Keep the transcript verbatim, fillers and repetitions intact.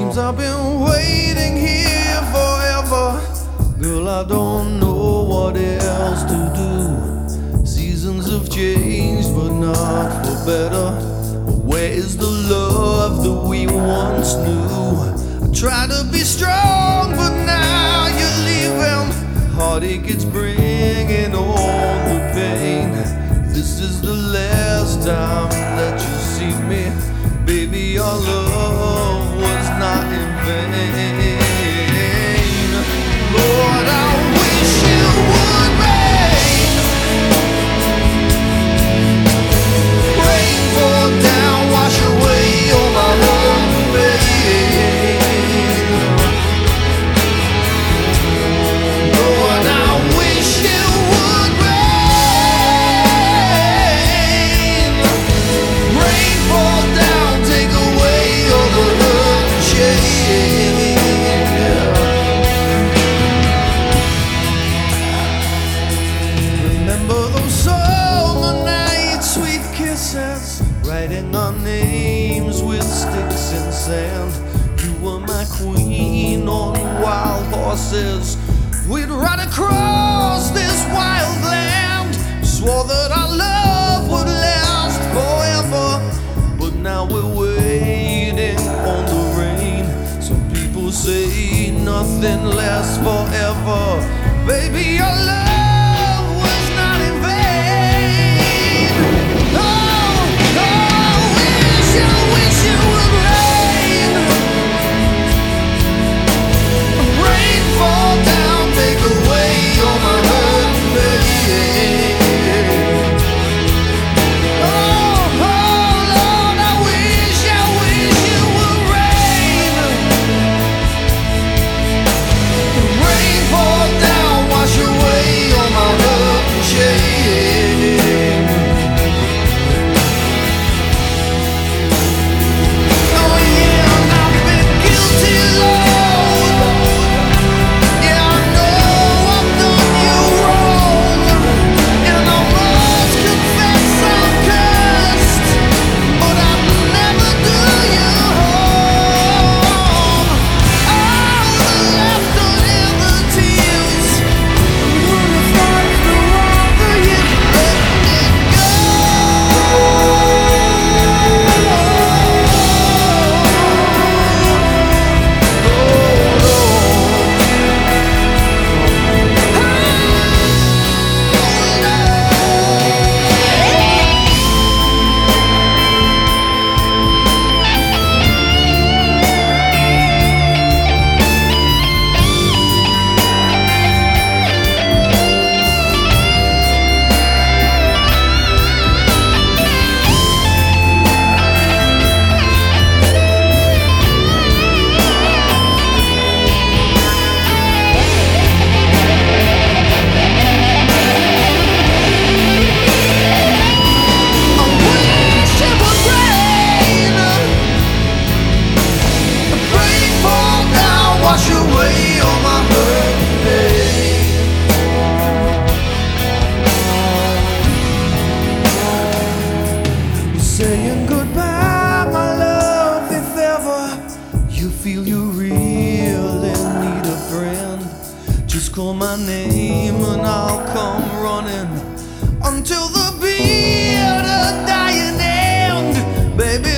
Seems I've been waiting here forever. Girl, I don't know what else to do. Seasons have changed, but not for better. Where is the love that we once knew? I try to be strong, but now you're leaving. Heartache, it's bringing all the pain. This is the last time that you see me. Baby, our love was not in vain. Lord, I wish you would rain. Rain fall down, wash away all my hurt and pain. Lord, I wish you would rain. Rain fall down, take away all the hurt and shame. Remember those summer nights, sweet kisses, writing our names with sticks and sand. You were my queen on wild horses. We'd ride across this wild land. Swore that our love would last forever, but now we're waiting on the rain. Some people say nothing lasts forever. Baby, your love was not in vain. Oh, oh, I wish, I wish it would rain. Rain fall down, take away all my hurt and pain. Oh, oh, Lord, I wish, I wish it would rain. Rain fall down, wash away all my hurt and shame. Oh yeah, and I've been guilty, Lord. Yeah, I know I've done you wrong, and I must confess I'm cursed, but I'll never do you harm. All the laughter and the tears, when the fights no longer, you let it go. Wash away all my hurt and pain. Saying goodbye, my love, if ever you feel you really need a friend, just call my name and I'll come running until the bitter dying end. Baby,